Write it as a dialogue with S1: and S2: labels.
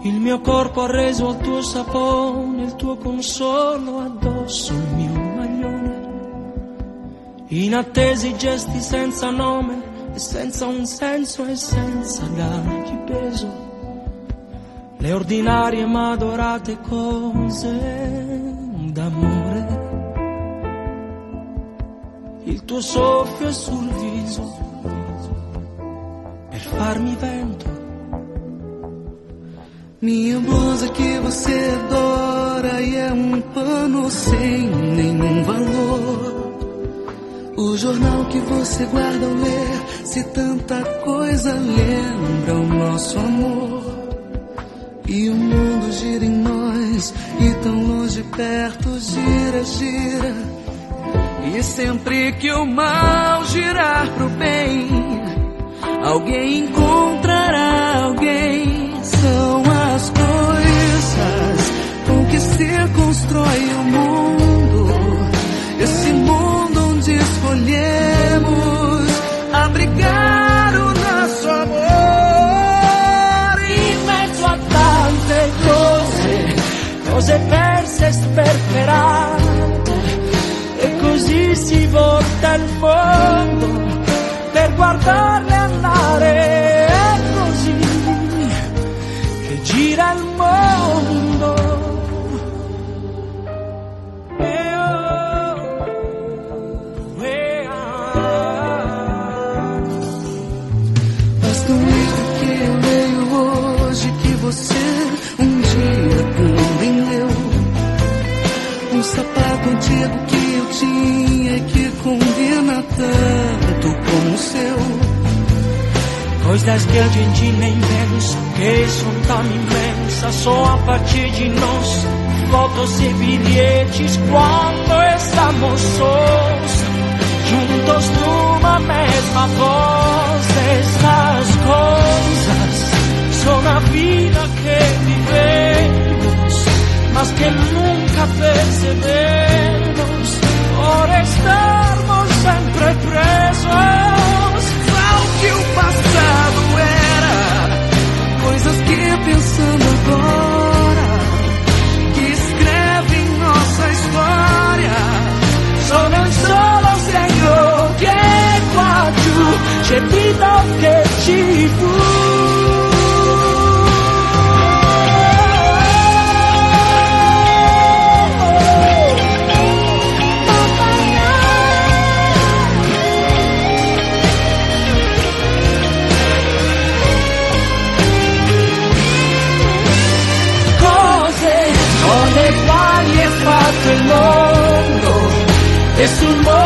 S1: Il mio corpo ha reso al tuo sapone, il tuo consolo addosso il mio maglione. Inattesi gesti senza nome e senza un senso e senza dargli peso. Le ordinarie ma adorate cose d'amore. Il tuo soffio è sul viso per farmi vento.
S2: Minha blusa que você adora e é pano sem nenhum valor. O jornal que você guarda ao ler, se tanta coisa lembra o nosso amor. E o mundo gira em nós, e tão longe perto gira, gira. E sempre que o mal girar pro bem, alguém encontrará alguém. São as coisas com que se constrói o mundo. Esse mundo onde escolhemos abrigar o nosso amor.
S1: In mezzo a tante cose perse e sperperate, e così si volta il mondo per guardarle andare. È così che gira il mondo.
S2: Basta um livro que eu leio hoje, que você dia também leu. Sapato antigo que eu tinha, que combina tanto com o seu.
S1: Coisas que a gente nem pensa, que são tão imensas, só a partir de nós. Fotos e bilhetes quando estamos sós, juntos numa mesma voz. Essas coisas são a vida que vivemos, mas que nunca percebemos por estarmos sempre presos
S2: ao que o passado era. Coisas que pensando agora, que escrevem nossa história.
S1: Sono il solo segno che qua giù c'è vita che ci fu. Il mondo e sul mondo